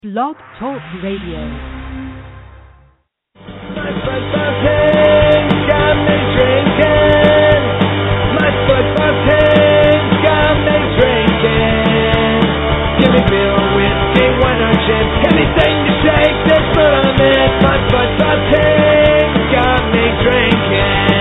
Blog Talk Radio. My football team's got me drinking. My football team's got me drinking. Give me beer, whiskey, wine or gin. Anything to shake this foot on it. My football team's got me drinking.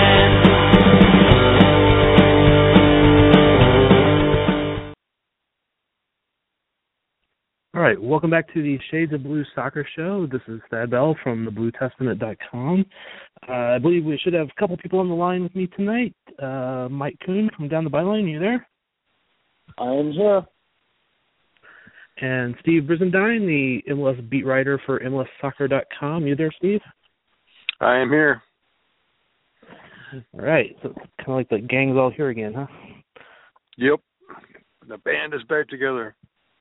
All right, welcome back to the Shades of Blue Soccer Show. This is Thad Bell from thebluetestament.com. I believe we should have a couple people on the line with me tonight. Mike Kuhn from Down the Byline, you there? I am here. And Steve Brizendine, the MLS beat writer for MLSsoccer.com. You there, Steve? I am here. All right, so it's kind of like the gang's all here again, huh? Yep. The band is back together.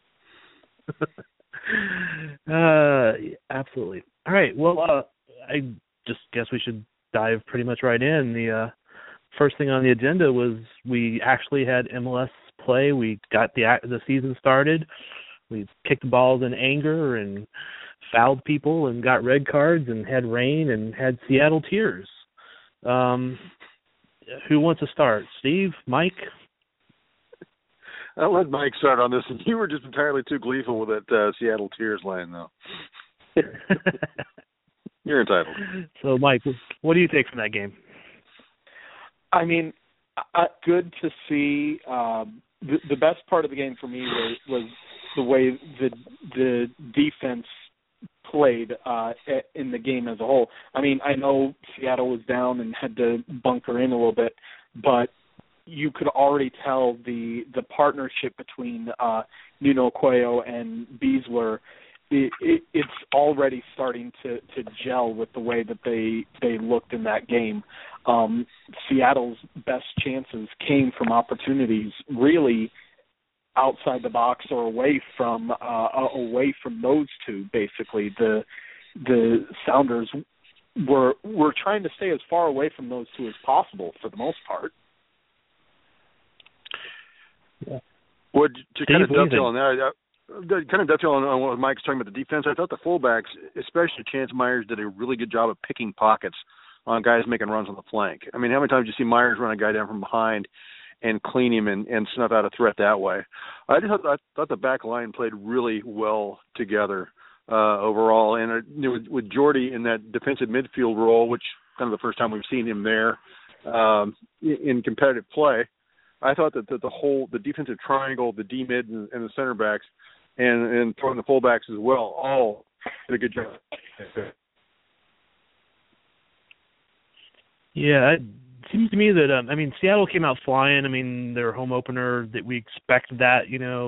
Absolutely. All right. Well, I just guess we should dive pretty much right in. The first thing on the agenda was we actually had MLS play. We got the season started. We kicked balls in anger and fouled people and got red cards and had rain and had Seattle tears. Who wants to start? Steve? Mike? I'll let Mike start on this. And you were just entirely too gleeful with that Seattle tears line, though. You're entitled. So, Mike, what do you take from that game? I mean, good to see. The best part of the game for me was the way the defense played in the game as a whole. I mean, I know Seattle was down and had to bunker in a little bit, but you could already tell the partnership between Nuno Coelho and Beasler. It's already starting to gel with the way that they looked in that game. Seattle's best chances came from opportunities really outside the box or away from those two. Basically, the Sounders were trying to stay as far away from those two as possible for the most part. Yeah. Well, to kind of dovetail on what Mike's talking about the defense, I thought the fullbacks, especially Chance Myers, did a really good job of picking pockets on guys making runs on the flank. I mean, how many times do you see Myers run a guy down from behind and clean him and snuff out a threat that way? I thought the back line played really well together overall. And with Jordy in that defensive midfield role, which kind of the first time we've seen him there in competitive play, I thought that the defensive triangle, the D mid and the center backs, and throwing the fullbacks as well, all did a good job. Yeah, it seems to me that Seattle came out flying. I mean, their home opener, that we expect that.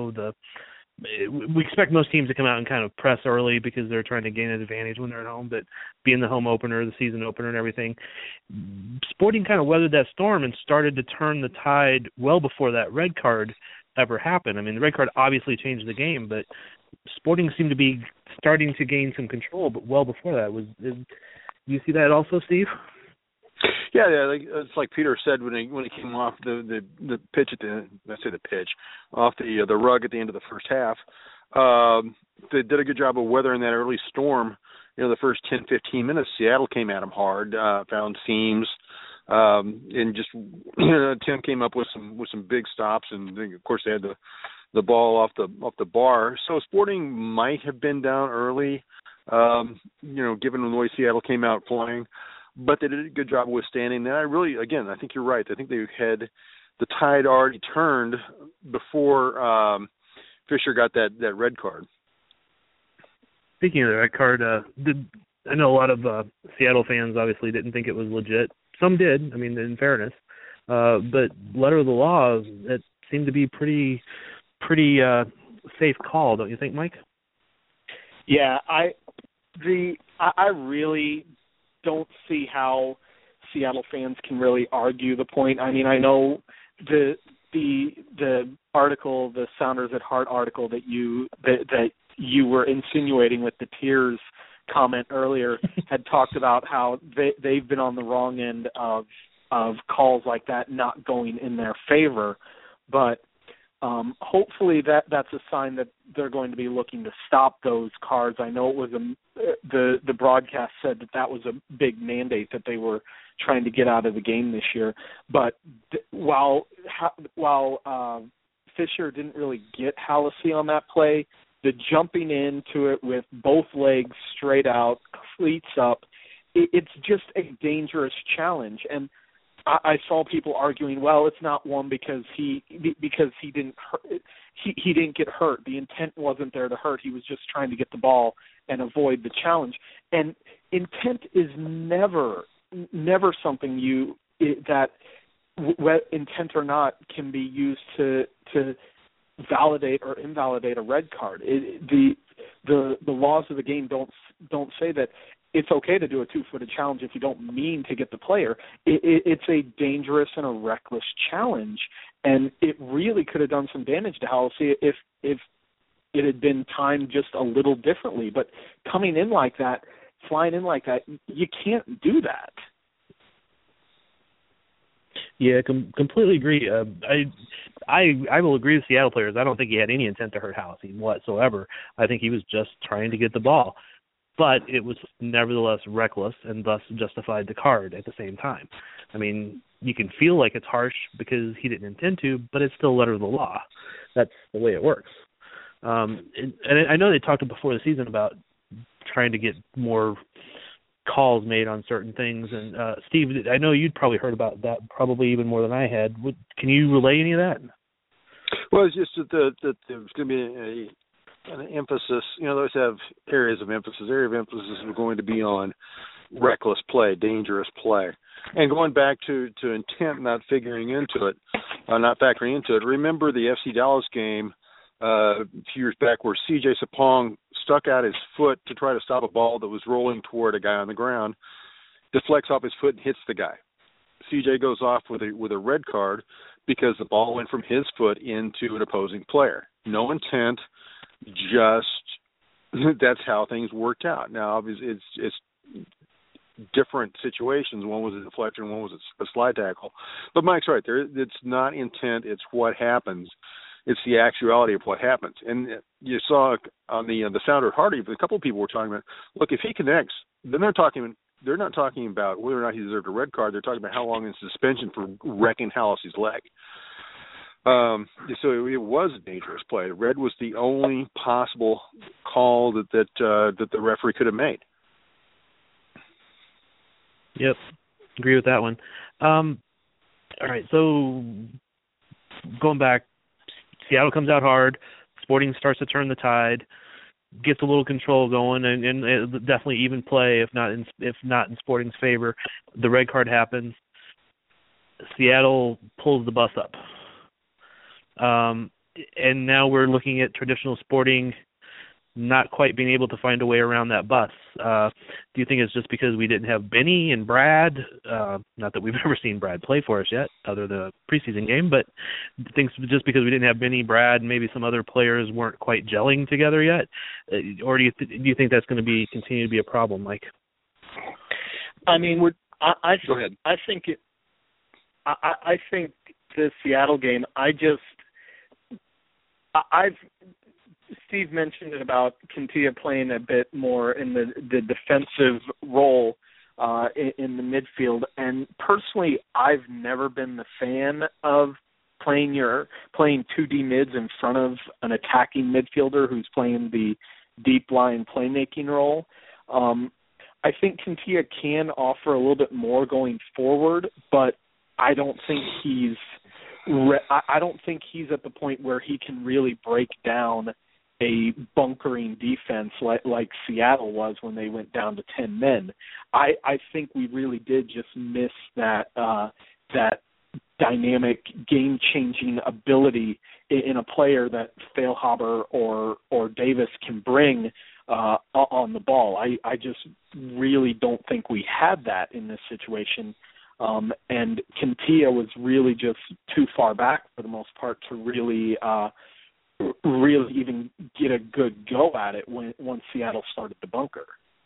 We expect most teams to come out and kind of press early because they're trying to gain an advantage when they're at home, but being the home opener, the season opener and everything, Sporting kind of weathered that storm and started to turn the tide well before that red card ever happened. I mean, the red card obviously changed the game, but Sporting seemed to be starting to gain some control, but well before that. Do you see that also, Steve? Yeah, it's like Peter said when he came off the pitch off the rug at the end of the first half. They did a good job of weathering that early storm. The first 10, 15 minutes, Seattle came at them hard, found seams, and just Tim came up with some big stops, and of course they had the ball off the bar. So Sporting might have been down early, given the way Seattle came out flying. But they did a good job of withstanding. And I think you're right. I think they had the tide already turned before Fisher got that red card. Speaking of the red card, I know a lot of Seattle fans obviously didn't think it was legit. Some did, in fairness. But letter of the law, it seemed to be pretty safe call, don't you think, Mike? Yeah, I really don't see how Seattle fans can really argue the point. I mean, I know the article, the Sounders at Heart article that you were insinuating with the tears comment earlier had talked about how they've been on the wrong end of calls like that not going in their favor. But Hopefully that's a sign that they're going to be looking to stop those cards. I know it was the broadcast said that was a big mandate that they were trying to get out of the game this year. But while Fisher didn't really get Hallacy on that play, the jumping into it with both legs straight out, cleats up, it's just a dangerous challenge. And I saw people arguing, well, it's not one because he didn't hurt. He didn't get hurt. The intent wasn't there to hurt. He was just trying to get the ball and avoid the challenge. And intent is never something that intent or not can be used to validate or invalidate a red card. The laws of the game don't say that it's okay to do a two-footed challenge if you don't mean to get the player. It's a dangerous and a reckless challenge, and it really could have done some damage to Hallacy if it had been timed just a little differently. But coming in like that, flying in like that, you can't do that. Yeah, completely agree. I will agree with Seattle players. I don't think he had any intent to hurt Hallacy whatsoever. I think he was just trying to get the ball. But it was nevertheless reckless and thus justified the card at the same time. I mean, you can feel like it's harsh because he didn't intend to, but it's still letter of the law. That's the way it works. And I know they talked before the season about trying to get more calls made on certain things. And Steve, I know you'd probably heard about that probably even more than I had. Can you relay any of that? Well, it's just that there's going to be an emphasis. They always have areas of emphasis. Area of emphasis is going to be on reckless play, dangerous play. And going back to intent, not factoring into it, remember the FC Dallas game a few years back where C.J. Sapong stuck out his foot to try to stop a ball that was rolling toward a guy on the ground, deflects off his foot and hits the guy. C.J. goes off with a red card because the ball went from his foot into an opposing player. No intent, just that's how things worked out. Now, obviously, it's different situations. One was a deflection, one was a slide tackle. But Mike's right. It's not intent. It's what happens. It's the actuality of what happens. And you saw on the Sounder at Hardy, a couple of people were talking about, look, if he connects, then they're not talking about whether or not he deserved a red card. They're talking about how long in suspension for wrecking Hallacy's leg. So it was a dangerous play. Red was the only possible call that the referee could have made. Yep, agree with that one. All right, so going back, Seattle comes out hard. Sporting starts to turn the tide, gets a little control going, and definitely even play, if not in Sporting's favor. The red card happens. Seattle pulls the bus up. And now we're looking at traditional Sporting not quite being able to find a way around that bus. Do you think it's just because we didn't have Benny and Brad? Not that we've ever seen Brad play for us yet, other than the preseason game, but things just because we didn't have Benny, Brad, and maybe some other players weren't quite gelling together yet? Or do you think that's going to continue to be a problem, Mike? I mean, go ahead. I think the Seattle game, Steve mentioned it about Quintilla playing a bit more in the defensive role in the midfield, and personally, I've never been the fan of playing 2D mids in front of an attacking midfielder who's playing the deep line playmaking role. I think Quintilla can offer a little bit more going forward, but I don't think he's at the point where he can really break down a bunkering defense like Seattle was when they went down to 10 men. I think we really did just miss that dynamic, game-changing ability in a player that Feilhaber or Davis can bring on the ball. I just really don't think we had that in this situation. And Quintilla was really just too far back for the most part to really even get a good go at it once Seattle started to bunker.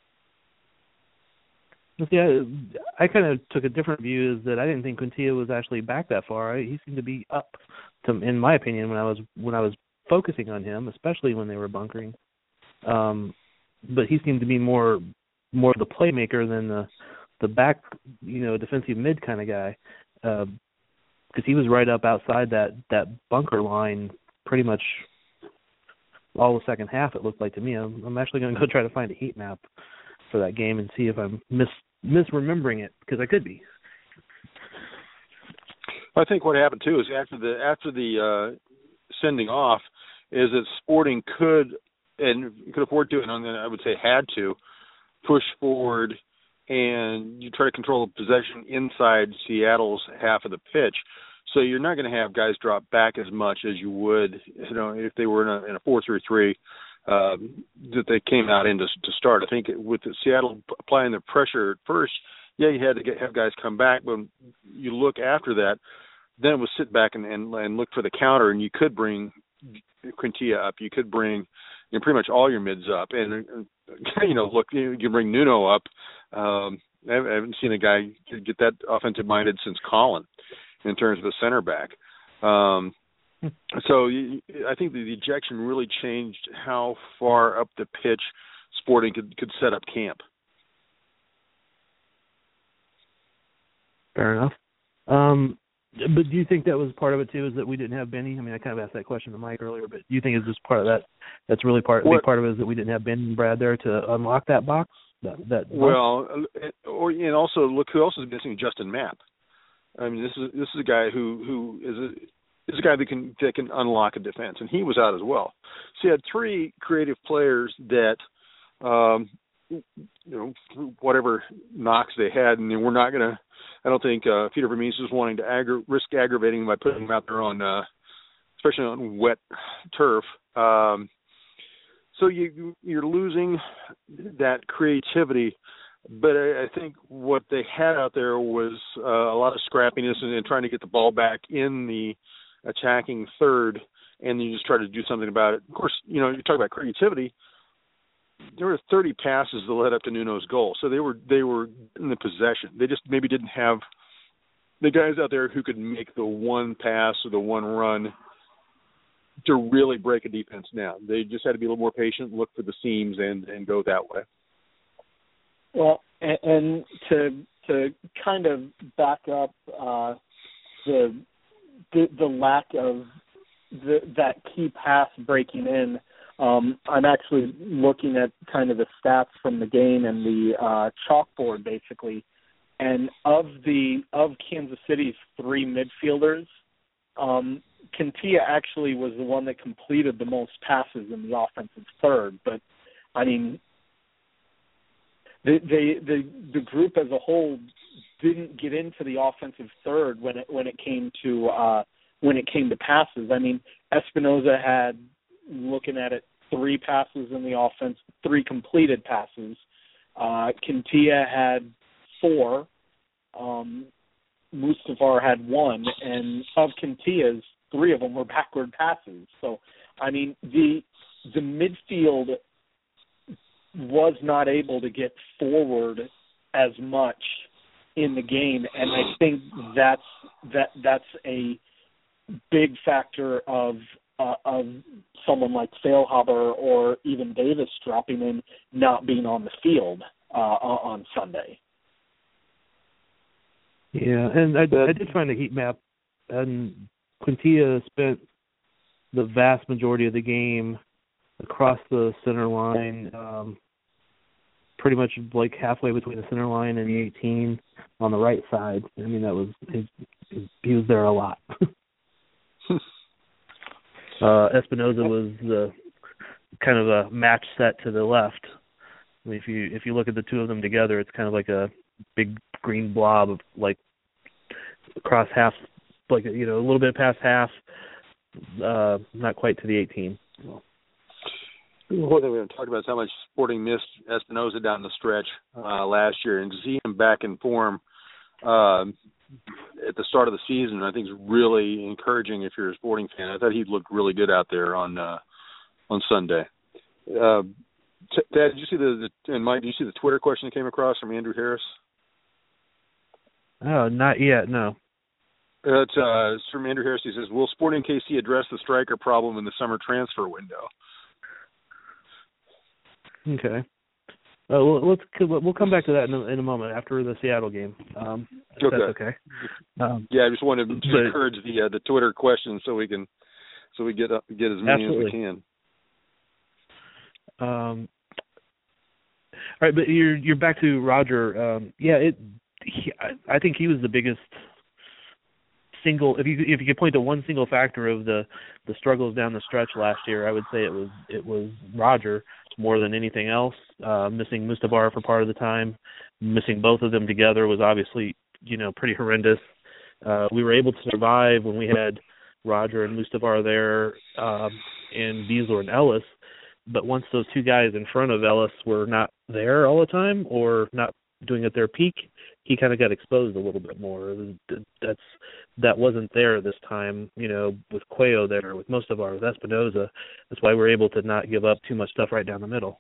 Yeah, I kind of took a different view, is that I didn't think Quintilla was actually back that far. He seemed to be up in my opinion, when I was focusing on him, especially when they were bunkering. But he seemed to be more of the playmaker than the back, defensive mid kind of guy, because he was right up outside that bunker line pretty much all the second half. It looked like to me. I'm actually going to go try to find a heat map for that game and see if I'm misremembering it, because I could be. I think what happened too is after the sending off is that Sporting could afford to, and I would say had to, push forward and you try to control the possession inside Seattle's half of the pitch. So you're not going to have guys drop back as much as you would, if they were in a 4-3-3 that they came out in to start. I think with the Seattle applying the pressure at first, you had to have guys come back, but you look after that, then it was sit back and look for the counter, and you could bring Quintilla up, you could bring pretty much all your mids up, and look, you can bring Nuno up. I haven't seen a guy get that offensive minded since Colin in terms of a center back. So I think the ejection really changed how far up the pitch Sporting could set up camp. Fair enough. But do you think that was part of it too, is that we didn't have Benny? I mean, I kind of asked that question to Mike earlier, but do you think it's just part of that? That's really big part of it is that we didn't have Benny and Brad there to unlock that box? And also look who else is missing: Justin Mapp. I mean, this is a guy who is a guy that can unlock a defense, and he was out as well. So you had three creative players that, whatever knocks they had, and we're not going to. I don't think Peter Vermees was wanting to risk aggravating by putting them out there on, especially on wet turf. So you're losing that creativity. But I think what they had out there was a lot of scrappiness and trying to get the ball back in the attacking third, and then you just try to do something about it. Of course, you talk about creativity. There were 30 passes that led up to Nuno's goal, so they were in the possession. They just maybe didn't have the guys out there who could make the one pass or the one run to really break a defense down. They just had to be a little more patient, look for the seams, and go that way. Well, and to kind of back up the lack of that key pass breaking in. I'm actually looking at kind of the stats from the game and the chalkboard, basically. And of Kansas City's three midfielders, Quintilla actually was the one that completed the most passes in the offensive third. But I mean, the group as a whole didn't get into the offensive third when it came to passes. I mean, Espinoza had, looking at it, 3 passes in the offense, 3 completed passes. Quintilla had 4. Mustafar had 1, and of Quintilla's, 3 of them were backward passes. So, I mean, the midfield was not able to get forward as much in the game, and I think that's a big factor of someone like Feilhaber or even Davis dropping in, not being on the field on Sunday. Yeah, and I did find a heat map, and Quintilla spent the vast majority of the game across the center line, pretty much like halfway between the center line and the 18 on the right side. I mean, that was he was there a lot. Espinoza was the kind of a match set to the left. I mean, if you look at the two of them together, it's kind of like a big green blob of like across half, like a little bit past half, not quite to the 18. One thing we haven't talked about is how much Sporting missed Espinoza down the stretch last year, and to see him back in form at the start of the season, I think is really encouraging if you're a Sporting fan. I thought he looked really good out there on Sunday. Dad, did you see and Mike, did you see the Twitter question that came across from Andrew Harris? Oh, not yet, no. It's from Andrew Harris. He says, will Sporting KC address the striker problem in the summer transfer window? Okay. We'll come back to that in a moment after the Seattle game. If that's okay. I just wanted to encourage the Twitter questions so we get as many absolutely. as we can. All right, but you're back to Roger. I think he was the biggest single. If you could point to one single factor of the struggles down the stretch last year, I would say it was Roger more than anything else. Missing Mustapha for part of the time, missing both of them together was obviously pretty horrendous. We were able to survive when we had Roger and Mustapha there, and Beasler and Ellis. But once those two guys in front of Ellis were not there all the time or not doing at their peak, he kind of got exposed a little bit more. That wasn't there this time, with Cuello there, with Mustapha, with Espinoza. That's why we're able to not give up too much stuff right down the middle.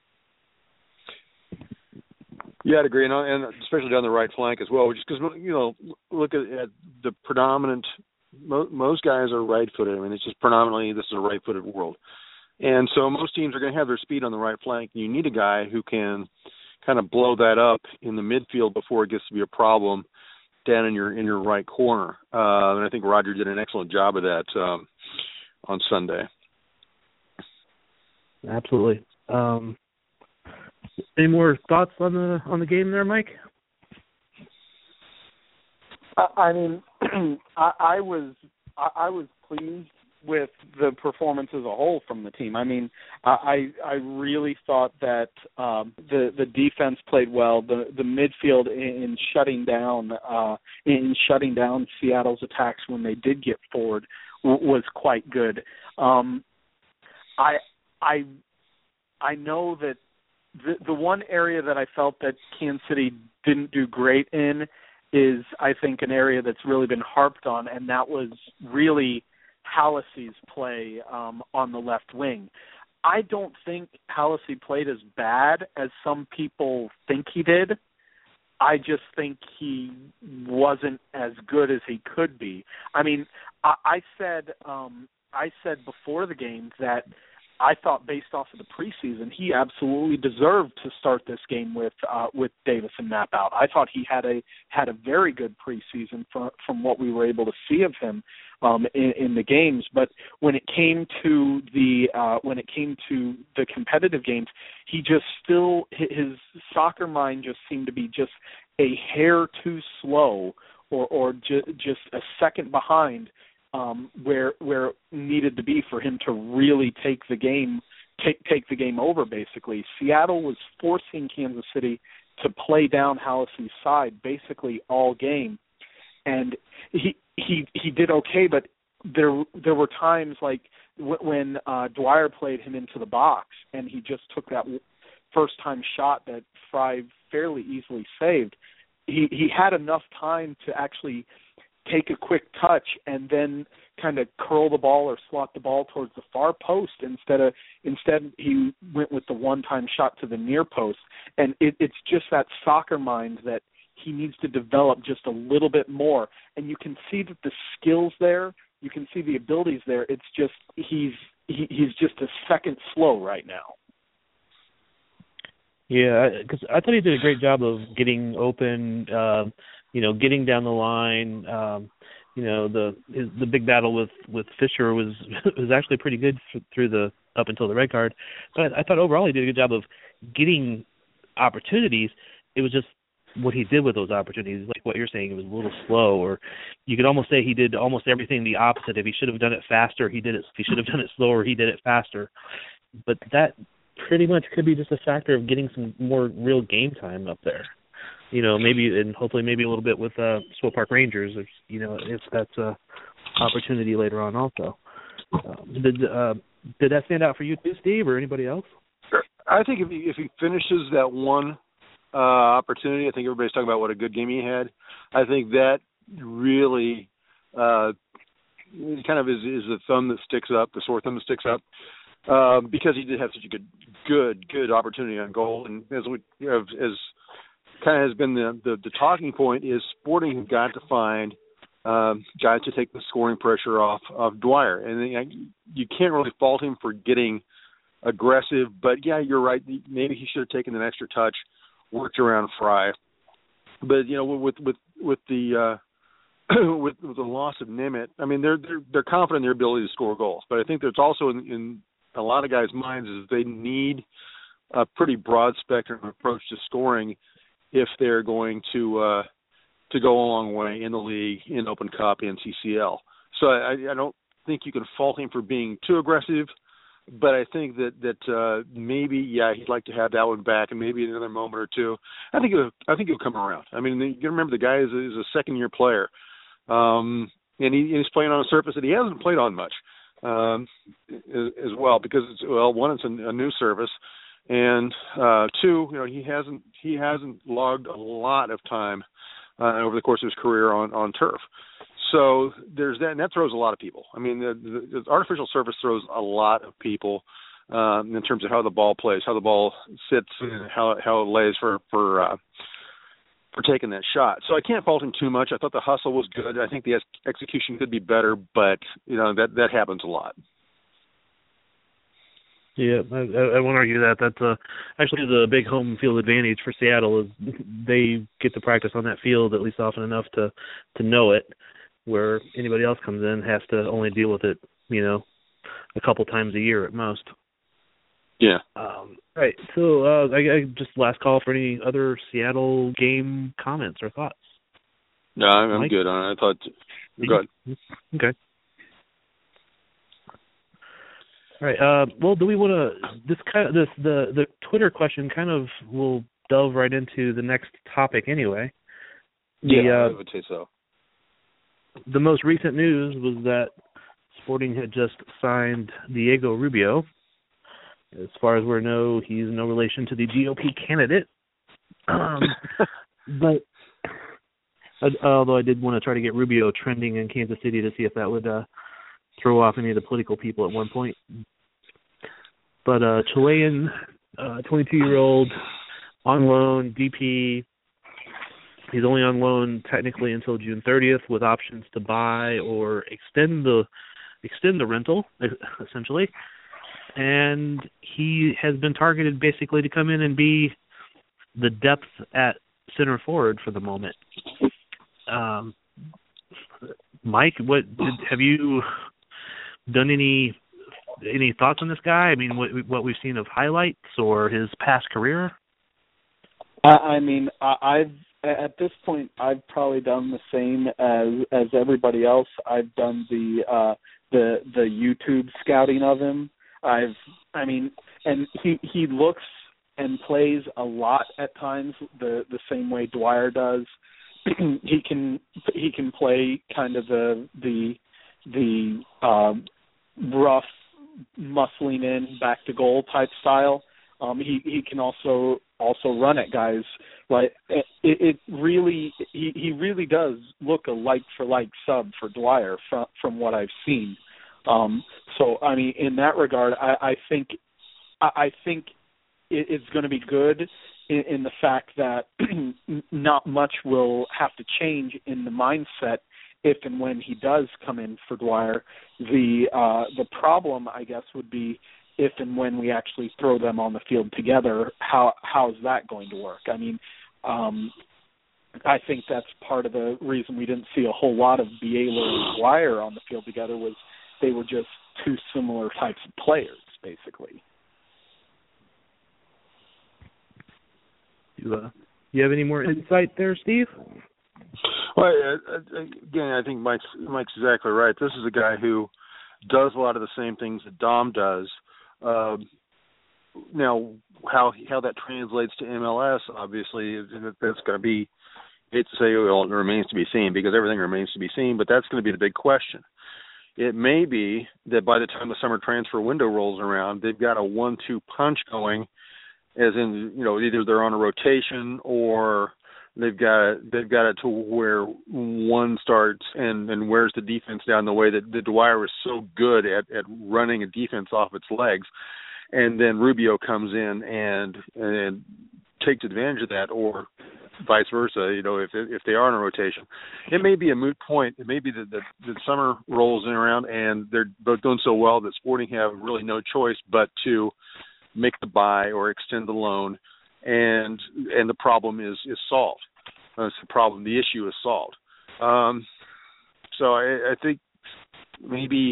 Yeah, I'd agree, and especially down the right flank as well, just because, look at the predominant, most guys are right-footed. I mean, it's just predominantly this is a right-footed world. And so most teams are going to have their speed on the right flank. You need a guy who can kind of blow that up in the midfield before it gets to be a problem down in your right corner. And I think Roger did an excellent job of that on Sunday. Absolutely. Any more thoughts on the game there, Mike? I mean, I was pleased with the performance as a whole from the team. I mean, I really thought that the defense played well. The midfield in shutting down Seattle's attacks when they did get forward was quite good. I know that the one area that I felt that Kansas City didn't do great in is, I think, an area that's really been harped on, and that was really Hallisey's play on the left wing. I don't think Hallisey played as bad as some people think he did. I just think he wasn't as good as he could be. I mean, I said before the game that I thought, based off of the preseason, he absolutely deserved to start this game with Davis and Knapp out. I thought he had a very good preseason from what we were able to see of him in the games. But when it came to the competitive games, he just his soccer mind just seemed to be just a hair too slow, or just a second behind. Where it needed to be for him to really take the game over. Basically, Seattle was forcing Kansas City to play down Hallisey's side basically all game, and he did okay. But there were times like when Dwyer played him into the box, and he just took that first time shot that Fry fairly easily saved. He had enough time to actually take a quick touch and then kind of curl the ball or slot the ball towards the far post instead he went with the one-time shot to the near post. And it's just that soccer mind that he needs to develop just a little bit more. And you can see that the skills there, you can see the abilities there. It's just he's just a second slow right now. Yeah, because I thought he did a great job of getting open, getting down the line. The big battle with Fisher was actually pretty good through up until the red card. But I thought overall he did a good job of getting opportunities. It was just what he did with those opportunities, like what you're saying, it was a little slow, or you could almost say he did almost everything the opposite. If he should have done it faster, he did it. If he should have done it slower, he did it faster. But that pretty much could be just a factor of getting some more real game time up there. Maybe, and hopefully maybe a little bit with Swope Park Rangers, if that's a opportunity later on also. Did that stand out for you too, Steve, or anybody else? Sure. I think if he finishes that one opportunity, I think everybody's talking about what a good game he had. I think that really kind of is the thumb that sticks up, the sore thumb that sticks up, because he did have such a good opportunity on goal, and as kind of has been the talking point is Sporting have got to find guys to take the scoring pressure off of Dwyer. And you can't really fault him for getting aggressive, but yeah, you're right. Maybe he should have taken an extra touch, worked around Fry. But with the with the loss of Nemeth, I mean they're confident in their ability to score goals. But I think there's also in a lot of guys' minds is they need a pretty broad spectrum approach to scoring if they're going to go a long way in the league, in Open Cup, in CCL. So I don't think you can fault him for being too aggressive. But I think that maybe he'd like to have that one back, and maybe another moment or two. I think he'll come around. I mean, you can remember the guy is a second-year player, and he's playing on a surface that he hasn't played on much as well. Because one, it's a new surface, and two, he hasn't logged a lot of time over the course of his career on turf. So there's that, and that throws a lot of people. I mean, the artificial surface throws a lot of people in terms of how the ball plays, how the ball sits, and how it lays for taking that shot. So I can't fault him too much. I thought the hustle was good. I think the execution could be better, but that happens a lot. Yeah, I won't argue that. That's actually the big home field advantage for Seattle is they get to practice on that field at least often enough to know it, where anybody else comes in has to only deal with it, a couple times a year at most. Yeah. Right. So I just last call for any other Seattle game comments or thoughts. No, I'm Mike? good on it. I thought go ahead. Okay. All right. Well, do we want to the Twitter question kind of will delve right into the next topic anyway. I would say so. The most recent news was that Sporting had just signed Diego Rubio. As far as we know, he's no relation to the GOP candidate. But although I did want to try to get Rubio trending in Kansas City to see if that would throw off any of the political people at one point. But Chilean, 22-year-old, on loan, DP. He's only on loan technically until June 30th with options to buy or extend the rental, essentially. And he has been targeted basically to come in and be the depth at center forward for the moment. Mike, have you done any thoughts on this guy? I mean, what we've seen of highlights or his past career? I mean, at this point, I've probably done the same as everybody else. I've done the YouTube scouting of him. And he looks and plays a lot at times the same way Dwyer does. He can play kind of the rough muscling in back to goal type style. He can also run at guys. Like he really does look a like for like sub for Dwyer from what I've seen. So I mean, in that regard, I think it's going to be good in the fact that not much will have to change in the mindset if and when he does come in for Dwyer. The problem, I guess, would be if and when we actually throw them on the field together. How's that going to work? I mean, I think that's part of the reason we didn't see a whole lot of Bielo and Dwyer on the field together was they were just two similar types of players, basically. You have any more insight there, Steve? Well, again, I think Mike's exactly right. This is a guy who does a lot of the same things that Dom does. Now, how that translates to MLS, obviously, that's going to be, I hate to say, well, it remains to be seen because everything remains to be seen, but that's going to be the big question. It may be that by the time the summer transfer window rolls around, they've got a 1-2 punch going, as in, either they're on a rotation or they've got it to where one starts and wears the defense down the way that Dwyer is so good at running a defense off its legs, and then Rubio comes in and takes advantage of that or vice versa. If they are in a rotation, it may be a moot point. It may be that the summer rolls in around and they're both doing so well that Sporting have really no choice but to make the buy or extend the loan, and the problem is solved. It's the problem. The issue is solved. So I think maybe.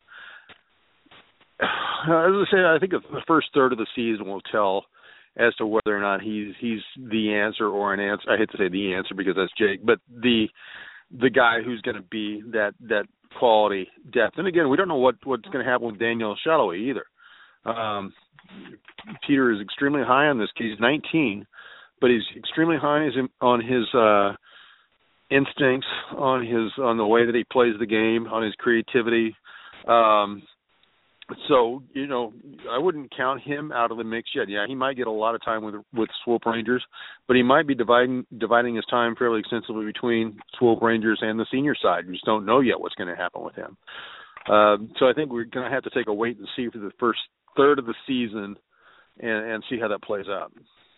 As I say, I think the first third of the season will tell as to whether or not he's the answer or an answer. I hate to say the answer because that's Jake, but the guy who's going to be that quality depth. And again, we don't know what's going to happen with Daniel Salloi either. Peter is extremely high on this kid. He's 19, but he's extremely high on his instincts, on the way that he plays the game, on his creativity. So, I wouldn't count him out of the mix yet. Yeah, he might get a lot of time with Swope Rangers, but he might be dividing his time fairly extensively between Swope Rangers and the senior side. We just don't know yet what's going to happen with him. So I think we're going to have to take a wait and see for the first third of the season and see how that plays out.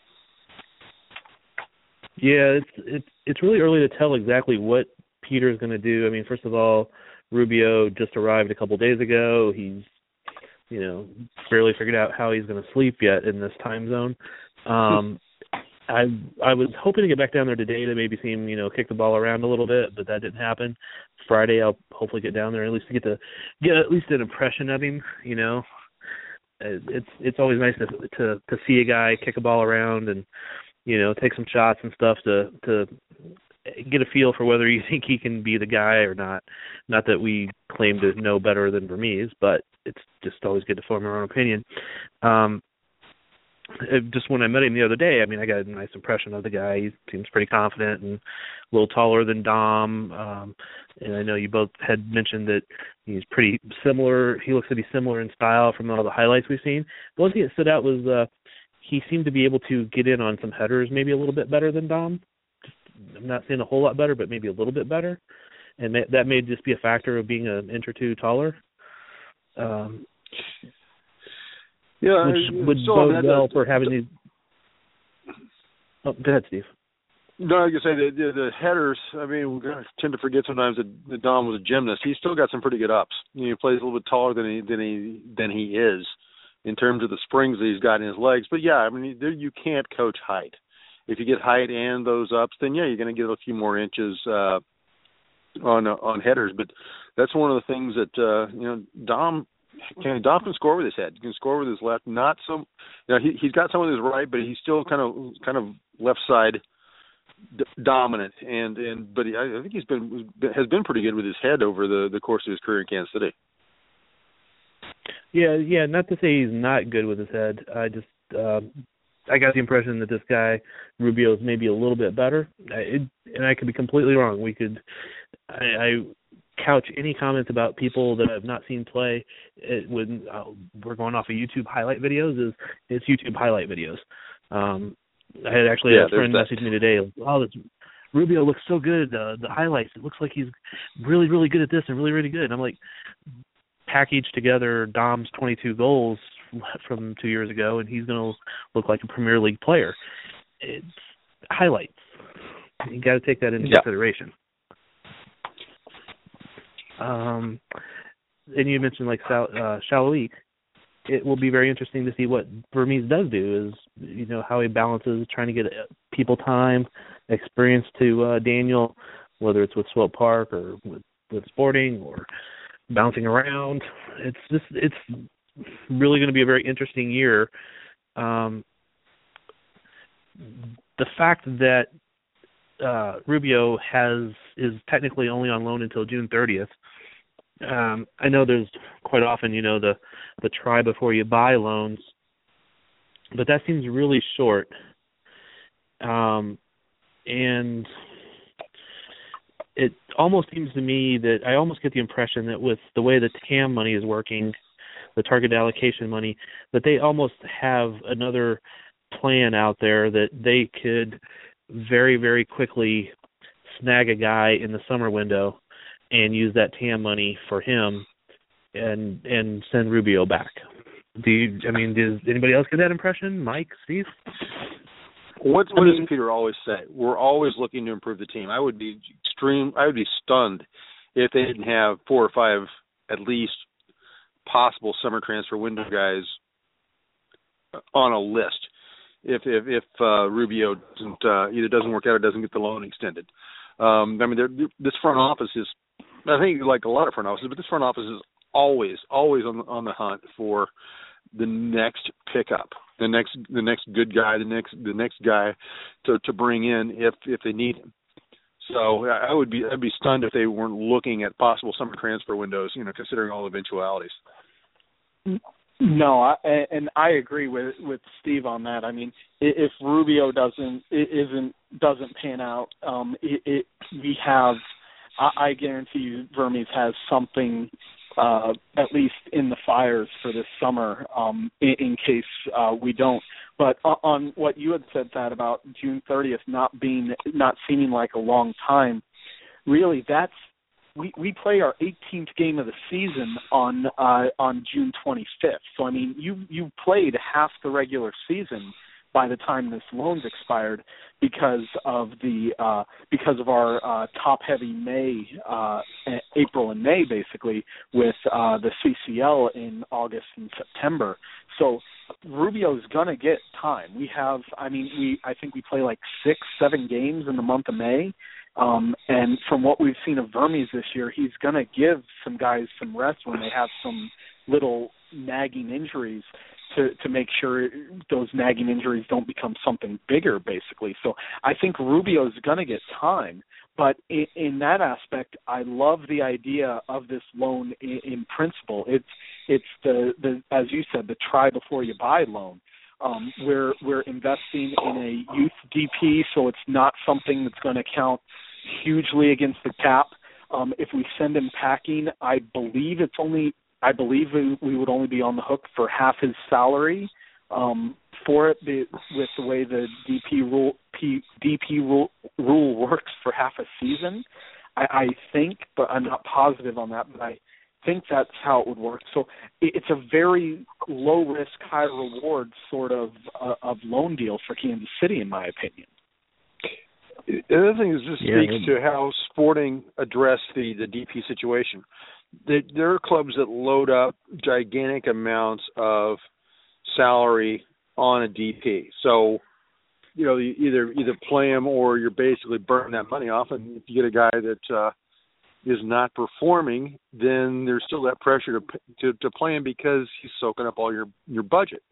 Yeah, it's really early to tell exactly what Peter's going to do. I mean, first of all, Rubio just arrived a couple days ago. He's barely figured out how he's going to sleep yet in this time zone. I was hoping to get back down there today to maybe see him, kick the ball around a little bit, but that didn't happen. Friday, I'll hopefully get down there at least to get at least an impression of him. It's always nice to see a guy kick a ball around and take some shots and stuff to get a feel for whether you think he can be the guy or not. Not that we claim to know better than Vermees, but it's just always good to form our own opinion. Just when I met him the other day, I got a nice impression of the guy. He seems pretty confident and a little taller than Dom. And I know you both had mentioned that he's pretty similar. He looks to be similar in style from all the highlights we've seen. The one thing that stood out was he seemed to be able to get in on some headers maybe a little bit better than Dom. I'm not saying a whole lot better, but maybe a little bit better. And that may just be a factor of being an inch or two taller. Which would bode well for having these. Oh, go ahead, Steve. No, I was going to say the headers. We tend to forget sometimes that Dom was a gymnast. He's still got some pretty good ups. He plays a little bit taller than he is in terms of the springs that he's got in his legs. But yeah, you can't coach height. If you get height and those ups, then yeah, you're going to get a few more inches on headers. But that's one of the things that Dom can score with his head. He can score with his left. Not so, he's got some with his right, but he's still kind of left side dominant. But I think has been pretty good with his head over the course of his career in Kansas City. Yeah. Not to say he's not good with his head. I got the impression that this guy Rubio is maybe a little bit better, and I could be completely wrong. I couch any comments about people that I've not seen play when we're going off of YouTube highlight videos. It's YouTube highlight videos. I had actually a friend message me today. This Rubio looks so good. The highlights. It looks like he's really, really good at this and really, really good. And I'm like, package together Dom's 22 goals from 2 years ago, and he's going to look like a Premier League player. It's highlights. You got to take that into consideration. And you mentioned like Salloi. It will be very interesting to see what Vermees does do. Is how he balances trying to get people time, experience to Daniel, whether it's with Swope Park or with Sporting or bouncing around. It's really going to be a very interesting year. The fact that Rubio is technically only on loan until June 30th. I know there's quite often, the try before you buy loans, but that seems really short. And it almost seems to me that I almost get the impression that with the way the TAM money is working, the target allocation money, that they almost have another plan out there that they could very, very quickly snag a guy in the summer window and use that TAM money for him and send Rubio back. Does anybody else get that impression? Mike, Steve? What does Peter always say? We're always looking to improve the team. I would be stunned if they didn't have 4 or 5 at least possible summer transfer window guys on a list. If Rubio doesn't work out or doesn't get the loan extended. This front office is, I think, like a lot of front offices, but this front office is always on the hunt for the next pickup, the next good guy, the next guy to bring in if they need him. So I'd be stunned if they weren't looking at possible summer transfer windows, considering all eventualities. No, I agree with Steve on that. I mean, if Rubio doesn't pan out, we have. I guarantee you, Vermes has something at least in the fires for this summer, in case we don't. But on what you had said, that about June 30th not seeming like a long time, really, that's. We play our 18th game of the season on June 25th. So I mean, you played half the regular season by the time this loan's expired because of our top-heavy April and May, basically, with the CCL in August and September. So Rubio's gonna get time. I think we play like 6-7 games in the month of May. And from what we've seen of Vermes this year, he's going to give some guys some rest when they have some little nagging injuries to make sure those nagging injuries don't become something bigger, basically. So I think Rubio's going to get time. But in that aspect, I love the idea of this loan in principle. It's the as you said, the try before you buy loan. We're investing in a youth DP, so it's not something that's going to count hugely against the cap. If we send him packing, I believe we would only be on the hook for half his salary for it, with the way the DP rule works for half a season. I think, but I'm not positive on that. But I think that's how it would work. So it's a very low risk, high reward sort of loan deal for Kansas City, in my opinion. The other thing is this speaks to how Sporting addressed the DP situation. There are clubs that load up gigantic amounts of salary on a DP. So, you either play him or you're basically burning that money off. And if you get a guy that is not performing, then there's still that pressure to play him because he's soaking up all your budget.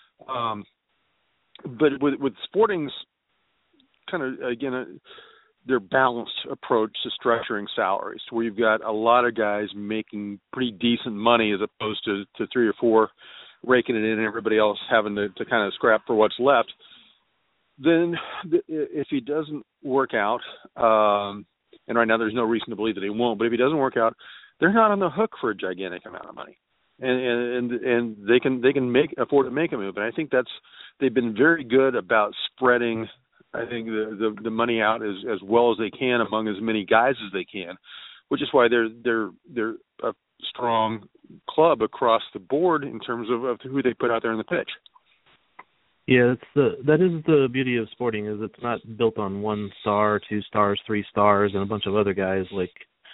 But with Sporting's kind of, again, their balanced approach to structuring salaries, where you've got a lot of guys making pretty decent money as opposed to 3 or 4 raking it in and everybody else having to kind of scrap for what's left, then if he doesn't work out, and right now there's no reason to believe that he won't, but if he doesn't work out, they're not on the hook for a gigantic amount of money. And they can afford to make a move. And I think they've been very good about spreading, I think, the money out as well as they can among as many guys as they can, which is why they're a strong club across the board in terms of who they put out there in the pitch. Yeah, that is the beauty of Sporting, is it's not built on 1 star, 2 stars, 3 stars, and a bunch of other guys. Like,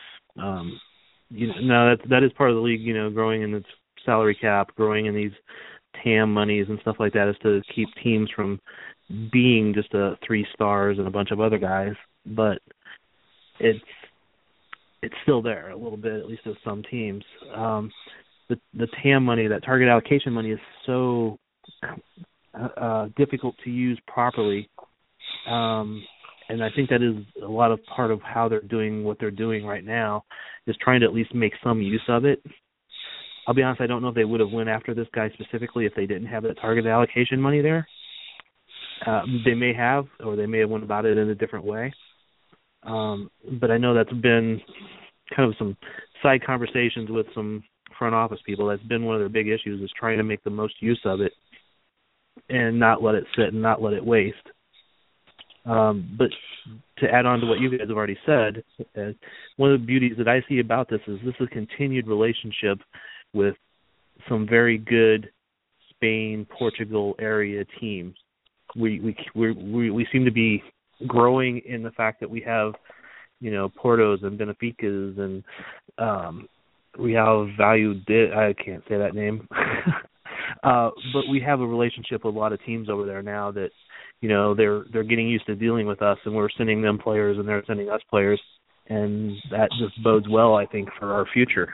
that is part of the league. Growing in its salary cap, growing in these TAM monies and stuff like that, is to keep teams from being just 3 stars and a bunch of other guys. But it's still there a little bit, at least with some teams. The TAM money, that target allocation money, is so difficult to use properly, and I think that is a lot of part of how they're doing what they're doing right now, is trying to at least make some use of it. I'll be honest, I don't know if they would have went after this guy specifically if they didn't have that target allocation money there. They may have, or they may have went about it in a different way. But I know that's been kind of some side conversations with some front office people. That's been one of their big issues, is trying to make the most use of it and not let it sit and not let it waste. But to add on to what you guys have already said, one of the beauties that I see about this is a continued relationship with some very good Spain, Portugal area teams. we seem to be growing in the fact that we have, Portos and Beneficas and we have I can't say that name. But we have a relationship with a lot of teams over there now that, they're getting used to dealing with us, and we're sending them players and they're sending us players, and that just bodes well, I think, for our future.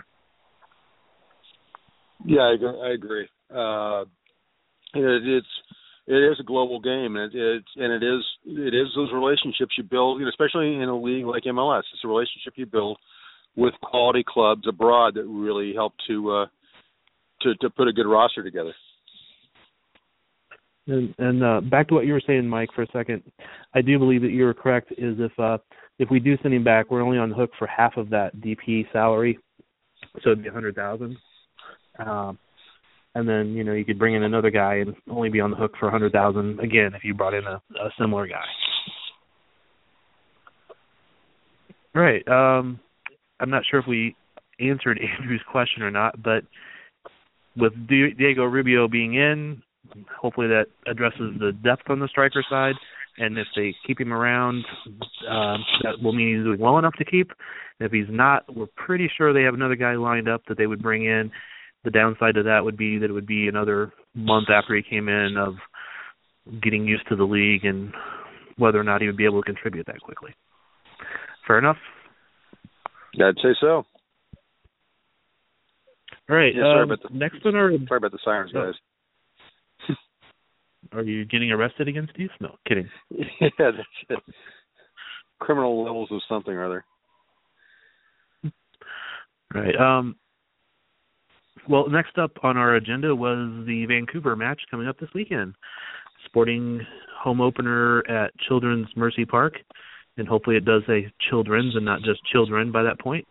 Yeah, I agree. It is a global game, and it is those relationships you build, especially in a league like MLS. It's a relationship you build with quality clubs abroad that really help to put a good roster together. And back to what you were saying, Mike, for a second, I do believe that you're correct. Is if we do send him back, we're only on the hook for half of that DP salary, so it'd be $100,000. And then you could bring in another guy and only be on the hook for $100,000 again if you brought in a similar guy. Right. I'm not sure if we answered Andrew's question or not, but with Diego Rubio being in, hopefully that addresses the depth on the striker side, and if they keep him around, that will mean he's doing well enough to keep. If he's not, we're pretty sure they have another guy lined up that they would bring in. The downside to that would be that it would be another month after he came in of getting used to the league and whether or not he would be able to contribute that quickly. Fair enough? I'd say so. All right. Yeah, next on our... Sorry about the sirens, guys. Are you getting arrested again, Steve? No, kidding. Yeah, that's it. Criminal levels of something or other. Right. Well, next up on our agenda was the Vancouver match coming up this weekend. Sporting home opener at Children's Mercy Park, and hopefully it does say Children's and not just children by that point.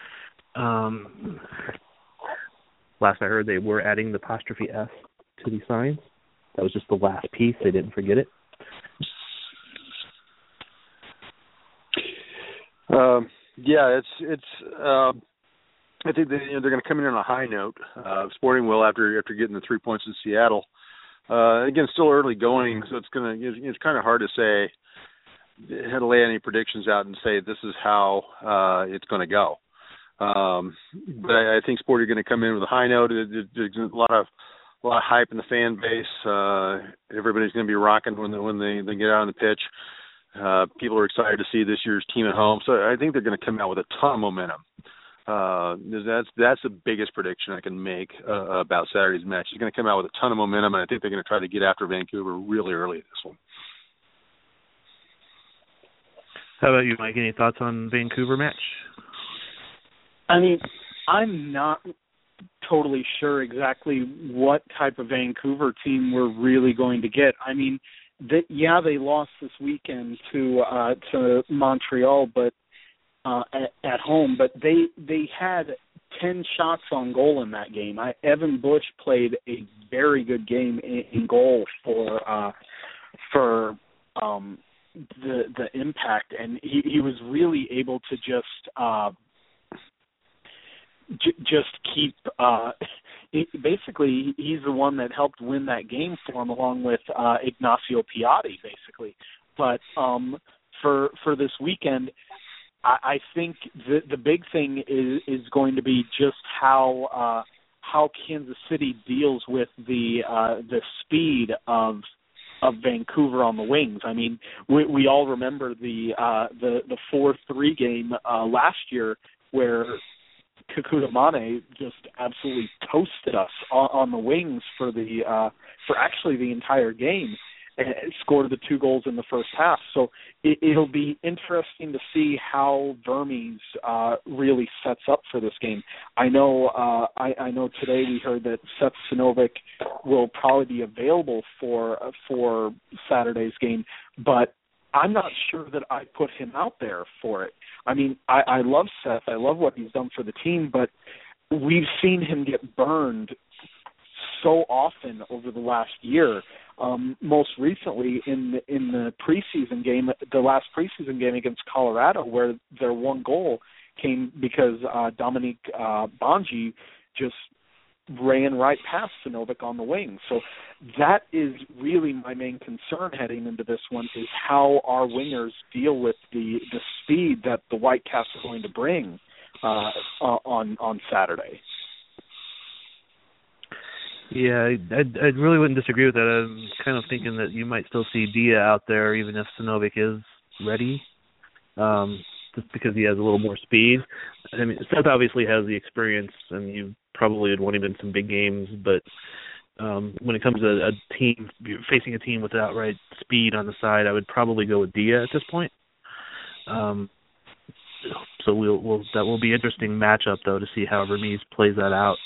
Last I heard, they were adding the apostrophe S to the signs. That was just the last piece. They didn't forget it. Yeah, it's. I think they're going to come in on a high note. Sporting will after getting the 3 points in Seattle. Again, still early going, so it's kind of hard to say how to lay any predictions out and say this is how it's going to go. But I think Sporting are going to come in with a high note. There's a lot of hype in the fan base. Everybody's going to be rocking when they get out on the pitch. People are excited to see this year's team at home. So I think they're going to come out with a ton of momentum. That's the biggest prediction I can make about Saturday's match. It's going to come out with a ton of momentum, and I think they're going to try to get after Vancouver really early in this one. How about you, Mike? Any thoughts on Vancouver match? I mean, I'm not totally sure exactly what type of Vancouver team we're really going to get. I mean, they lost this weekend to Montreal, but at home, but they had 10 shots on goal in that game. Evan Bush played a very good game in goal for the Impact, and he was really able to just keep. Basically, he's the one that helped win that game for him, along with Ignacio Piatti, basically. But for this weekend, I think the big thing is going to be just how Kansas City deals with the speed of Vancouver on the wings. I mean, we all remember the 4-3 game last year where Kekuta Mane just absolutely toasted us on the wings for actually the entire game, and scored the 2 goals in the first half. So it'll be interesting to see how Vermes really sets up for this game. I know today we heard that Seth Sinovic will probably be available for Saturday's game, but I'm not sure that I put him out there for it. I mean, I love Seth. I love what he's done for the team, but we've seen him get burned so often over the last year. Most recently in the preseason game, the last preseason game against Colorado, where their 1 goal came because Dominique Bonji just ran right past Sinovic on the wing. So that is really my main concern heading into this one, is how our wingers deal with the speed that the Whitecaps are going to bring on Saturday. Yeah, I really wouldn't disagree with that. I'm kind of thinking that you might still see Dia out there even if Sinovic is ready, just because he has a little more speed. I mean, Seth obviously has the experience, and you probably would want him in some big games, but when it comes to a team, facing a team with outright speed on the side, I would probably go with Dia at this point. So that will be an interesting matchup, though, to see how Vermes plays that out.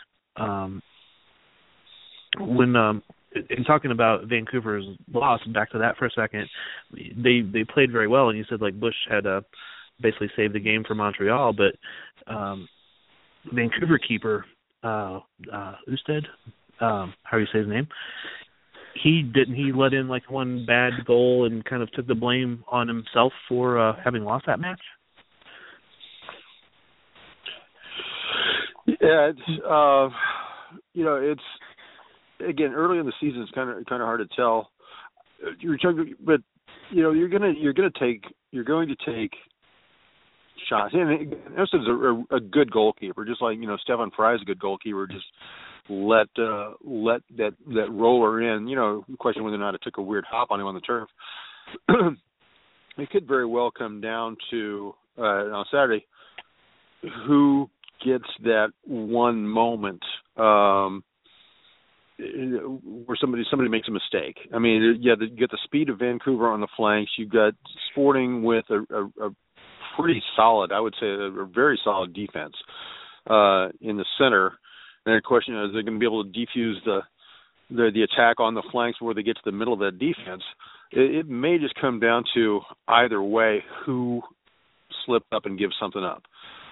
When in talking about Vancouver's loss, back to that for a second, they played very well, and you said like Bush had basically saved the game for Montreal, but Vancouver keeper Usted, how do you say his name? He let in like one bad goal and kind of took the blame on himself for having lost that match. Yeah, it's it's again early in the season. It's kind of hard to tell. But you're going to take shots. And Ustin's a good goalkeeper, just like Stefan Fry is a good goalkeeper. Just let that roller in. The question whether or not it took a weird hop on him on the turf. It could very well come down to on Saturday who gets that one moment where somebody makes a mistake. I mean, you get the speed of Vancouver on the flanks. You got Sporting with a pretty solid, I would say, a very solid defense in the center. And the question is, they're going to be able to defuse the attack on the flanks where they get to the middle of that defense. It may just come down to either way who slipped up and gives something up.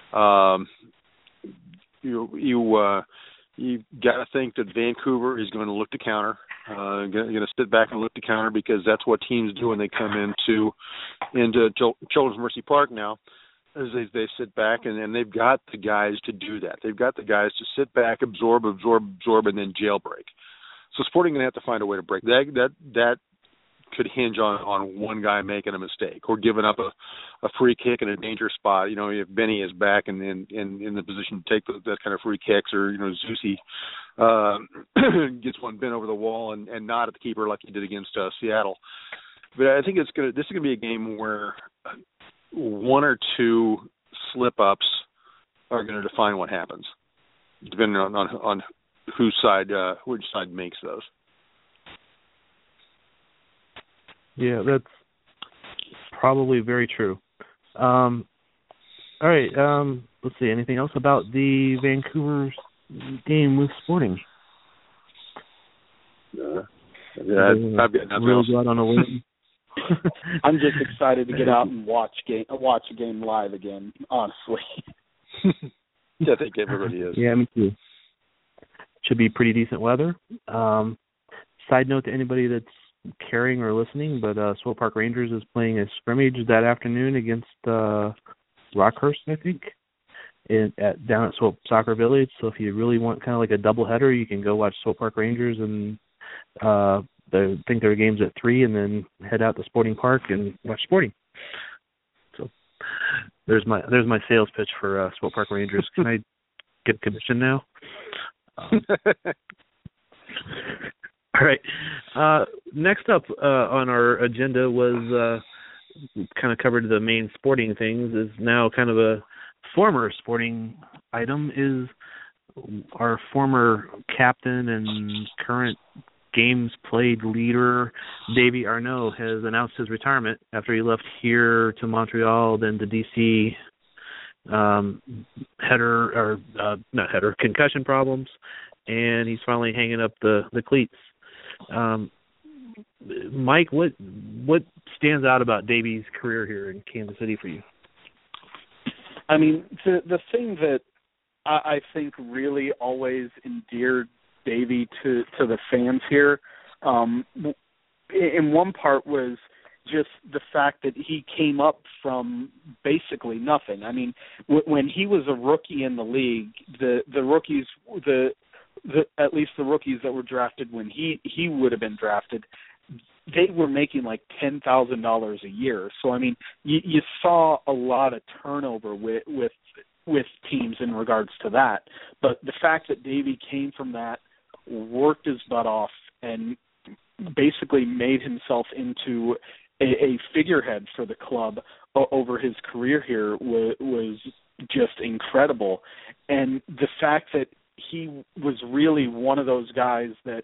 You got to think that Vancouver is going to look to counter, going to sit back and look to counter, because that's what teams do when they come into Children's Mercy Park now. As they sit back, and they've got the guys to do that. They've got the guys to sit back, absorb, and then jailbreak. So Sporting going to have to find a way to break that could hinge on one guy making a mistake or giving up a free kick in a dangerous spot. If Benny is back and in the position to take that kind of free kicks, or Zusi gets one bent over the wall and not at the keeper like he did against Seattle. But I think this is going to be a game where one or two slip-ups are going to define what happens, depending on which side makes those. Yeah, that's probably very true. All right, let's see. Anything else about the Vancouver game with Sporting? I've got nothing really else. go out on a limb. I'm just excited to get out and watch a game live again, honestly. I think everybody is. Yeah, me too. Should be pretty decent weather. Side note to anybody that's caring or listening, but Swope Park Rangers is playing a scrimmage that afternoon against Rockhurst, I think, down at Swope Soccer Village. So if you really want kind of like a doubleheader, you can go watch Swope Park Rangers, and I think there are games at 3, and then head out to Sporting Park and watch Sporting. So there's my sales pitch for Swope Park Rangers. Can I get a commission now? All right. Next up on our agenda was kind of covered the main sporting things. Is now kind of a former sporting item. Is our former captain and current games played leader, Davy Arnaud, has announced his retirement after he left here to Montreal, then to DC. Concussion problems, and he's finally hanging up the cleats. Mike, what stands out about Davy's career here in Kansas City for you? I mean, the thing that I think really always endeared Davy to the fans here, in one part was just the fact that he came up from basically nothing. I mean, when he was a rookie in the league, the rookies, the at least the rookies that were drafted when he would have been drafted, they were making like $10,000 a year. So I mean, you saw a lot of turnover with teams in regards to that. But the fact that Davey came from that, worked his butt off, and basically made himself into a figurehead for the club over his career here was just incredible. And the fact that he was really one of those guys that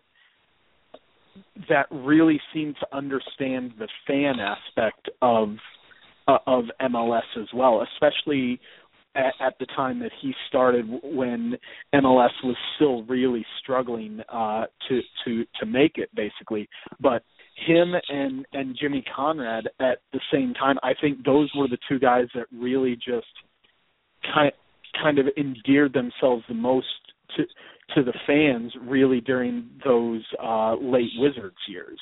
really seemed to understand the fan aspect of MLS as well, especially at the time that he started, when MLS was still really struggling to make it, basically. But him and Jimmy Conrad at the same time, I think those were the two guys that really just kind of endeared themselves the most to the fans, really, during those late Wizards years.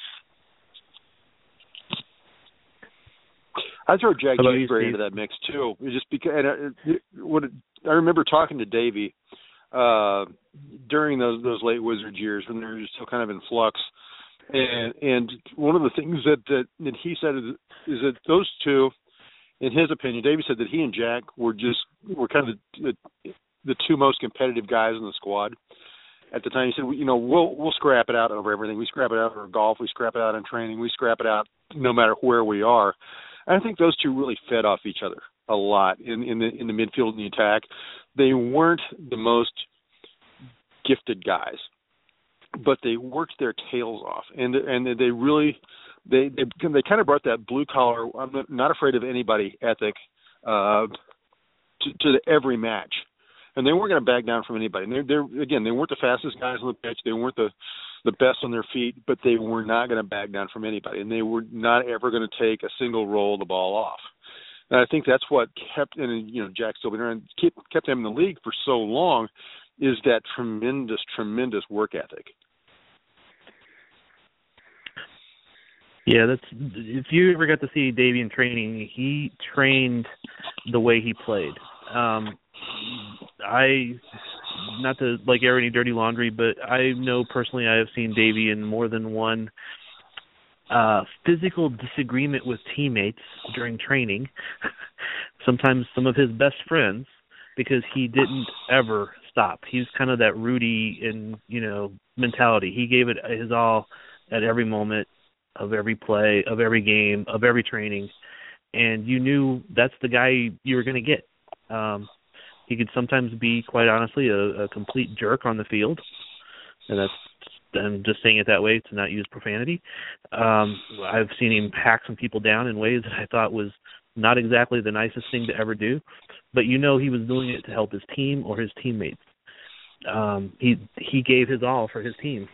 I throw Jack Kingsbury into that mix too, just because. I remember talking to Davey during those late Wizards years when they were still kind of in flux, and one of the things that he said is that those two, in his opinion, Davey said that he and Jack were kind of the two most competitive guys in the squad at the time. He said, we'll scrap it out over everything. We scrap it out over golf. We scrap it out in training. We scrap it out no matter where we are. I think those two really fed off each other a lot in the midfield and the attack. They weren't the most gifted guys, but they worked their tails off, and they really they kind of brought that blue collar, I'm not afraid of anybody ethic to every match, and they weren't going to back down from anybody. And they weren't the fastest guys on the pitch. They weren't the best on their feet, but they were not going to back down from anybody, and they were not ever going to take a single roll of the ball off. And I think that's what kept, and Jack's still been around, kept him in the league for so long, is that tremendous work ethic. Yeah, if you ever got to see Davey in training, he trained the way he played. Not to air any dirty laundry, but I know personally I have seen Davey in more than one physical disagreement with teammates during training, sometimes some of his best friends, because he didn't ever stop. He's kind of that Rudy mentality. He gave it his all at every moment of every play, of every game, of every training, and you knew that's the guy you were going to get. He could sometimes be, quite honestly, a complete jerk on the field, and I'm just saying it that way to not use profanity. I've seen him hack some people down in ways that I thought was not exactly the nicest thing to ever do, but he was doing it to help his team or his teammates. He gave his all for his team.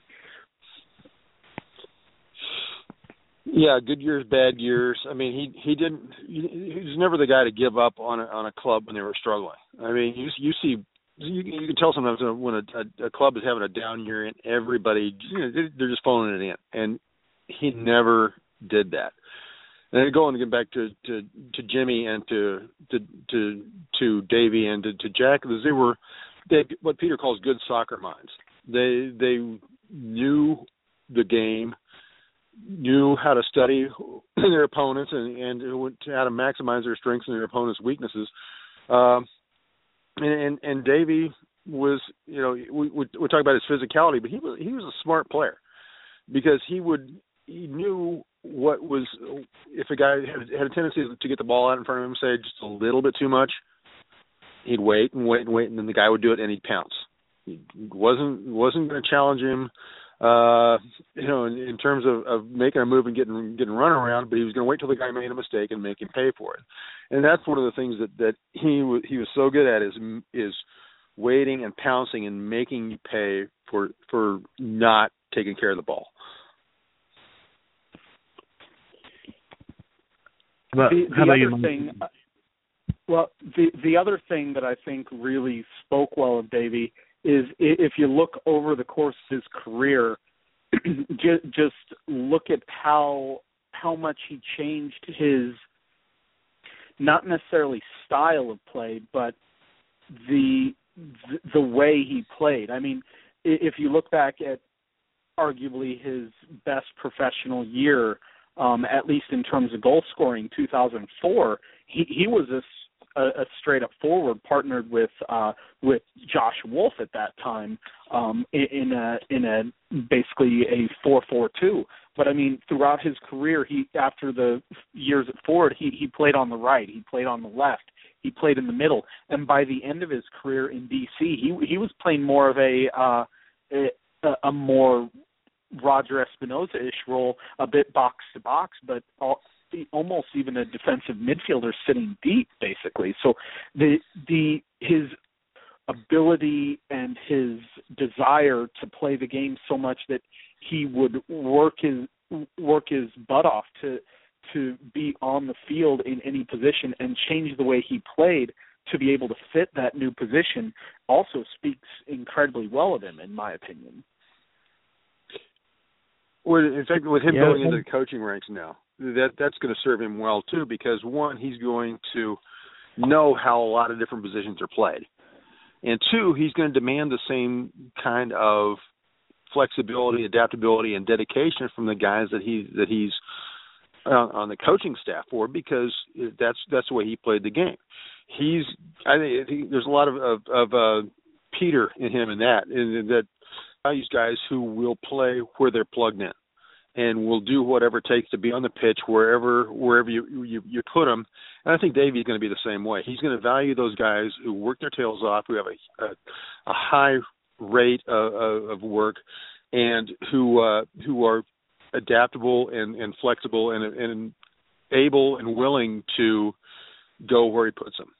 Yeah, good years, bad years. I mean, he was never the guy to give up on a club when they were struggling. I mean, you can tell sometimes when a club is having a down year and everybody, they're just phoning it in, and he never did that. And going to get back to Jimmy and to Davey and to Jack, they what Peter calls good soccer minds. They knew the game, knew how to study their opponents and how to maximize their strengths and their opponents' weaknesses. And Davey was, we talk about his physicality, but he was a smart player, because he knew what was, if a guy had a tendency to get the ball out in front of him, say just a little bit too much, he'd wait, and then the guy would do it and he'd pounce. He wasn't going to challenge him, in terms of making a move and getting run around, but he was going to wait till the guy made a mistake and make him pay for it. And that's one of the things that he was so good at is waiting and pouncing and making you pay for not taking care of the ball. The other thing that I think really spoke well of Davey is, if you look over the course of his career, just look at how much he changed his, not necessarily style of play, but the way he played. I mean, if you look back at arguably his best professional year, at least in terms of goal scoring, 2004, he was a straight up forward, partnered with Josh Wolf at that time, in a basically a 4-4-2. But I mean, throughout his career, after the years at forward, he played on the right, he played on the left, he played in the middle, and by the end of his career in DC, he was playing more of a more Roger Espinoza-ish role, a bit box to box, but almost even a defensive midfielder sitting deep, basically. So his ability and his desire to play the game so much that he would work his butt off to be on the field in any position and change the way he played to be able to fit that new position also speaks incredibly well of him, in my opinion. Well, in fact, with him going into the coaching ranks now, that's going to serve him well too, because one, he's going to know how a lot of different positions are played, and two, he's going to demand the same kind of flexibility, adaptability, and dedication from the guys that he's on the coaching staff for, because that's the way he played the game. I think there's a lot of Peter in him in that values guys who will play where they're plugged in and will do whatever it takes to be on the pitch wherever you put them. And I think Davey's going to be the same way. He's going to value those guys who work their tails off, who have a high rate of work, and who are adaptable and flexible and able and willing to go where he puts them.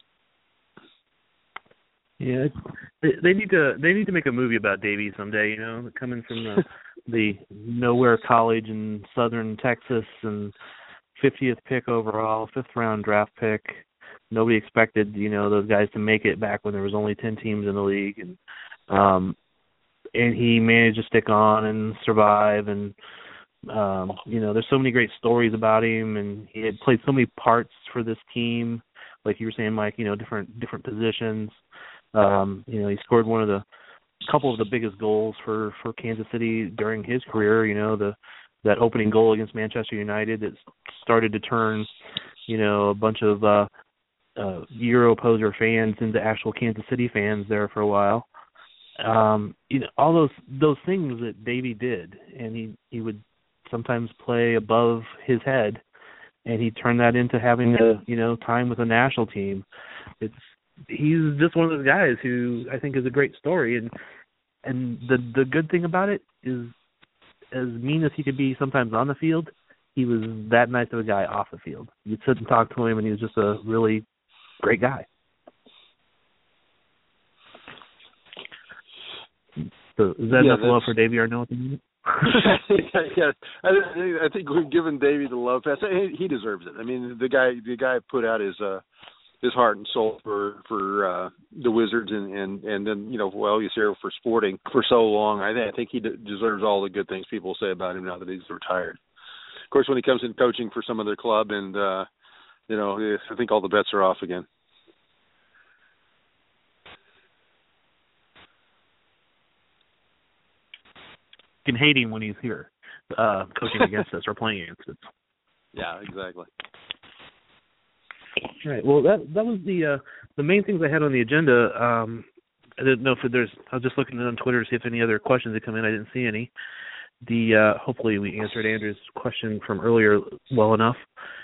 Yeah, they need to make a movie about Davey someday. You know, coming from the nowhere college in southern Texas and 50th pick overall, 5th round draft pick. Nobody expected those guys to make it back when there was only 10 teams in the league, and he managed to stick on and survive. And there's so many great stories about him, and he had played so many parts for this team, like you were saying, Mike. Different positions. He scored couple of the biggest goals for Kansas City during his career. That opening goal against Manchester United that started to turn, a bunch of Euro poser fans into actual Kansas City fans there for a while. All those things that Davey did, and he would sometimes play above his head, and he turned that into having time with the national team. He's just one of those guys who I think is a great story, and the good thing about it is, as mean as he could be sometimes on the field, he was that nice of a guy off the field. You'd sit and talk to him, and he was just a really great guy. So is that enough love for Davey Arnault? Yeah, I think we've given Davey the love pass. He deserves it. I mean, the guy put out his heart and soul for the Wizards, and then he's here for Sporting for so long. I think he deserves all the good things people say about him now that he's retired. Of course, when he comes in coaching for some other club, and I think all the bets are off again. You can hate him when he's here, coaching against us or playing against us. Yeah, exactly. All right. Well, that was the main things I had on the agenda. I didn't know if I was just looking on Twitter to see if any other questions had come in. I didn't see any. Hopefully we answered Andrew's question from earlier well enough.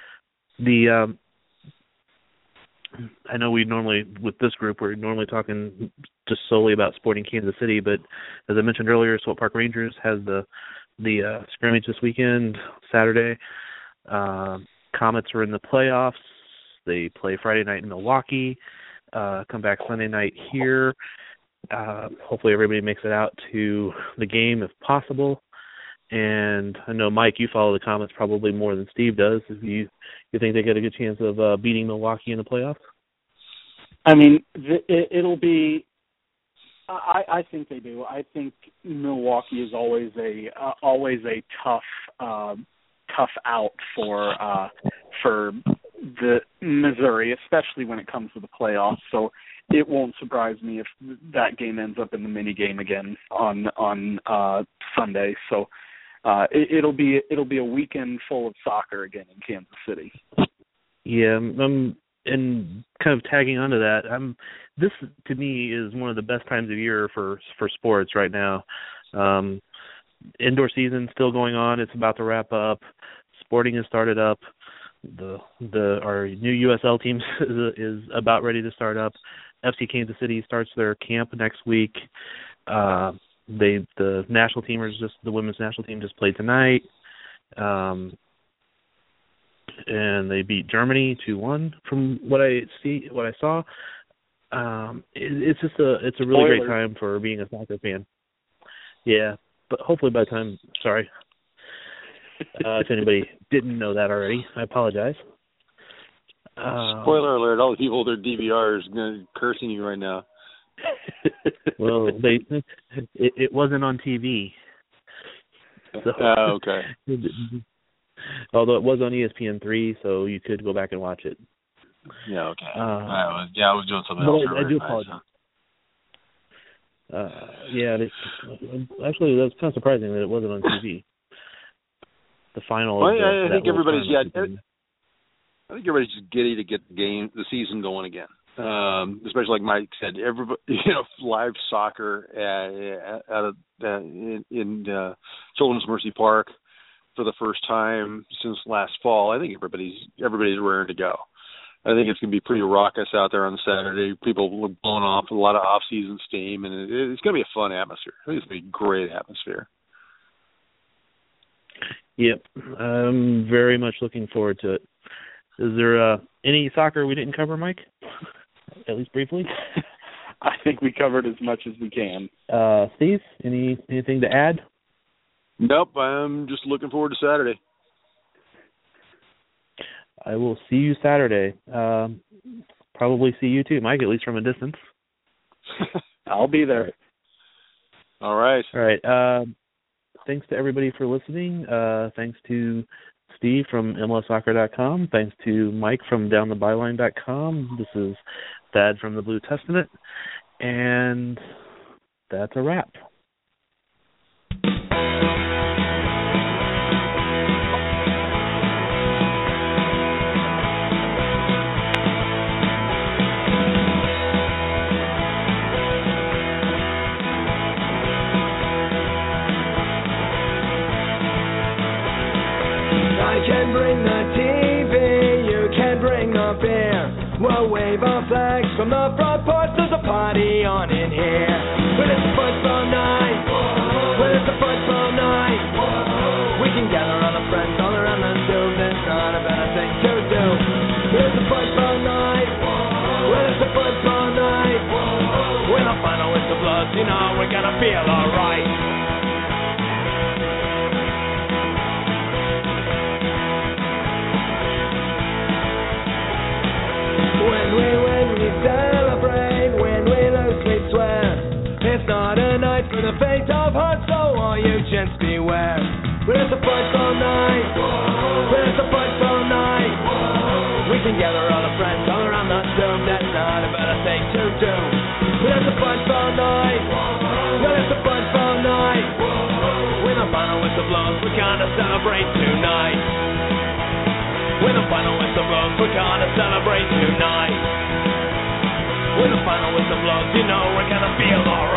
I know we normally, with this group, we're normally talking just solely about Sporting Kansas City, but as I mentioned earlier, Swope Park Rangers has the scrimmage this weekend, Saturday. Comets are in the playoffs. They play Friday night in Milwaukee, come back Sunday night here. Hopefully everybody makes it out to the game if possible. And I know, Mike, you follow the Comets probably more than Steve does. If you think they get a good chance of beating Milwaukee in the playoffs? I mean, it'll be. I think they do. I think Milwaukee is always a tough out for the Missouri, especially when it comes to the playoffs. So it won't surprise me if that game ends up in the mini game again on Sunday. So it'll be a weekend full of soccer again in Kansas City. Yeah, and kind of tagging onto that, this to me is one of the best times of year for sports right now. Indoor season still going on; it's about to wrap up. Sporting has started up. Our new USL team is about ready to start up. FC Kansas City starts their camp next week. The national teamers, the women's national team, just played tonight, and they beat Germany 2-1. From what I saw, it's a really great time for being a soccer fan. Yeah, but hopefully by the time, sorry, if anybody didn't know that already, I apologize. Spoiler alert! All the people with their DVRs cursing you right now. Well, it wasn't on TV. So, okay. Although it was on ESPN3, so you could go back and watch it. Yeah, okay. I was doing something else. I do apologize. Actually, that's kind of surprising that it wasn't on TV. The final. Well, I think everybody's I think everybody's just giddy to get the season going again. Especially like Mike said, everybody, live soccer in Children's Mercy Park for the first time since last fall. I think everybody's raring to go. I think it's going to be pretty raucous out there on Saturday. People blowing off a lot of off-season steam, and it's going to be a fun atmosphere. I think it's going to be a great atmosphere. Yep, I'm very much looking forward to it. Is there any soccer we didn't cover, Mike? At least briefly? I think we covered as much as we can. Steve, anything to add? Nope, I'm just looking forward to Saturday. I will see you Saturday. Probably see you too, Mike, at least from a distance. I'll be there. All right. All right. Thanks to everybody for listening. Thanks to Steve from MLSsoccer.com. Thanks to Mike from DownTheByline.com. This is Thad from the Blue Testament. And that's a wrap. I can bring the TV, you can bring the beer. We'll wave our flags from the front porch, there's a party on in here. When it's a football night, when it's a football night, we can gather all our friends all around the room, there's not a better thing to do. When it's a football night, when it's a football night, when the final whistle blows, we're gonna feel alright. When we celebrate, when we lose we swear, it's not a night for the faint of heart, so all you gents beware. When it's a football night, when it's a football night, we can gather all the friends all around the room, that's not a better thing to do. When it's a football night, when it's a football night, when the final whistle blows, we're gonna celebrate tonight. When the final whistle blows, we're gonna celebrate tonight. When the final whistle blows, we're gonna feel alright.